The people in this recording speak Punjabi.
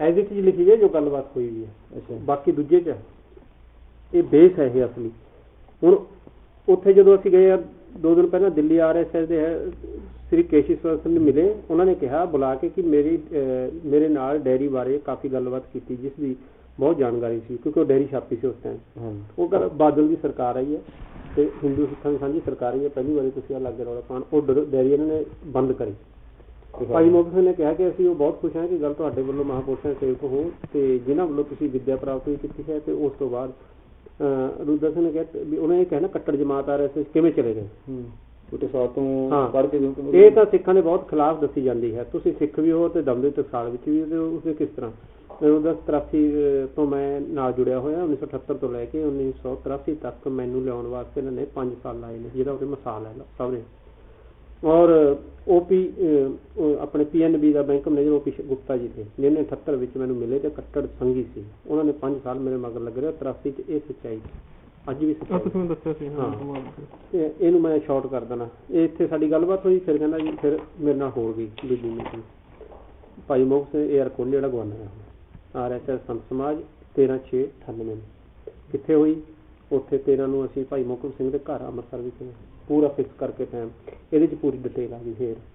ਐਜ਼ ਇਟ ਇਜ਼ ਲਿਖੀ ਗਈ ਜੋ ਗੱਲਬਾਤ ਹੋਈ ਵੀ ਹੈ। ਅੱਛਾ, ਬਾਕੀ ਦੂਜੇ 'ਚ ਇਹ ਬੇਸ ਹੈ ਇਹ ਅਸਲੀ। ਹੁਣ ਉੱਥੇ ਜਦੋਂ ਅਸੀਂ ਗਏ 2 ਦਿਨ ਪਹਿਲਾਂ ਦਿੱਲੀ RSS ਦੇ ਸ੍ਰੀ ਕੇਸ਼ਵਰ ਸਿੰਘ ਮਿਲੇ, ਉਹਨਾਂ ਨੇ ਕਿਹਾ ਬੁਲਾ ਕੇ ਕਿ ਮੇਰੇ ਨਾਲ ਡੈਰੀ ਬਾਰੇ ਕਾਫੀ ਗੱਲਬਾਤ ਕੀਤੀ ਜਿਸ ਦੀ ਬਹੁਤ ਜਾਣਕਾਰੀ ਸੀ, ਕਿਉਂਕਿ ਉਹ ਡੈਰੀ ਛਾਪੀ ਸੀ ਉਸ ਟਾਈਮ। ਉਹ ਕਹਿੰਦਾ ਬਾਦਲ ਦੀ ਸਰਕਾਰ ਆਈ ਹੈ ਅਤੇ ਹਿੰਦੂ ਸਿੱਖਾਂ ਦੀ ਸਾਂਝੀ ਸਰਕਾਰ ਆਈ ਹੈ, ਪਹਿਲੀ ਵਾਰੀ ਤੁਸੀਂ ਲਾਗੇ ਰੌਲਾ ਪਾਉਣ, ਉਹ ਡੈਰੀ ਇਹਨਾਂ ਨੇ ਬੰਦ ਕਰੀ। ਭਾਈ ਮੋਹਕਮ ਸਿੰਘ ਨੇ ਕਿਹਾ ਕਿ ਅਸੀਂ ਉਹ ਬਹੁਤ ਖੁਸ਼ ਹਾਂ ਕਿ ਗੱਲ ਤੁਹਾਡੇ ਵੱਲੋਂ ਮਹਾਂਪੁਰਸ਼ਾਂ ਸੇਵਕ ਹੋ ਅਤੇ ਜਿਨ੍ਹਾਂ ਵੱਲੋਂ ਤੁਸੀਂ ਵਿੱਦਿਆ ਪ੍ਰਾਪਤ ਵੀ ਕੀਤੀ ਹੈ। ਅਤੇ ਉਸ ਤੋਂ ਬਾਅਦ ਰੁਦਰ ਸਿੰਘ ਨੇ ਕਿਹਾ ਵੀ ਉਹਨੇ ਇਹ ਕਹਿਣਾ ਕੱਟੜ ਜਮਾਤ RSS ਕਿਵੇਂ ਚਲੇ ਗਏ। ਇਹ ਤਾਂ ਸਿੱਖਾਂ ਦੇ ਬਹੁਤ ਖਿਲਾਫ ਦੱਸੀ ਜਾਂਦੀ ਹੈ। ਤੁਸੀਂ ਸਿੱਖ ਵੀ ਹੋ ਅਤੇ ਦਮਦਮੀ ਟਕਸਾਲ ਵਿੱਚ ਵੀ, ਅਤੇ ਉਸਦੇ ਕਿਸ ਤਰ੍ਹਾਂ 1983 ਤੋਂ ਮੈਂ ਨਾਲ ਜੁੜਿਆ ਹੋਇਆ। 1978 ਤੋਂ ਲੈ ਕੇ 1983 ਤੱਕ ਮੈਨੂੰ ਲਿਆਉਣ ਵਾਸਤੇ ਇਹਨਾਂ ਨੇ 5 ਸਾਲ ਲਾਏ ਨੇ, ਜਿਹਦਾ ਉਹਦੇ ਮਿਸਾਲ ਹੈ ਸਭ ਨੇ। ਔਰ ਆਪਣੇ PNB ਦਾ bank manager OP Gupta ji ਥੇ, ਜਿਹਨੇ 78 ਵਿੱਚ ਮੈਨੂੰ ਮਿਲੇ ਅਤੇ ਕੱਟੜ ਸੰਘੀ ਸੀ। ਉਹਨਾਂ ਨੇ 5 ਸਾਲ ਮੇਰੇ ਮਗਰ ਲੱਗ ਰਹੇ। 83 'ਚ ਇਹ ਸੱਚਾਈ ਅੱਜ ਵੀ ਦੱਸਿਆ ਸੀ। ਹਾਂ, ਇਹਨੂੰ ਮੈਂ ਸ਼ਾਰਟ ਕਰ ਦੇਣਾ। ਇਹ ਇੱਥੇ ਸਾਡੀ ਗੱਲਬਾਤ ਹੋਈ। ਫਿਰ ਕਹਿੰਦਾ ਜੀ ਫਿਰ ਮੇਰੇ ਨਾਲ ਹੋਰ ਗਈ ਦੂਜੀ ਮੀਟਿੰਗ। ਭਾਈ ਮੋਹਕਮ ਸਿੰਘ AR ਕੋਹਲੀ ਜਿਹੜਾ ਗਵਰਨਰ RSS ਸੰਤ ਸਮਾਜ 13/6/98 ਕਿੱਥੇ ਹੋਈ? ਉੱਥੇ 13 ਨੂੰ ਅਸੀਂ ਭਾਈ ਮੋਹਕਮ ਸਿੰਘ ਦੇ ਘਰ ਅੰਮ੍ਰਿਤਸਰ ਵਿੱਚ ਪੂਰਾ ਫਿਕਸ ਕਰਕੇ ਟਾਈਮ, ਇਹਦੇ 'ਚ ਪੂਰੀ ਡਿਟੇਲ ਆ ਗਈ। ਫਿਰ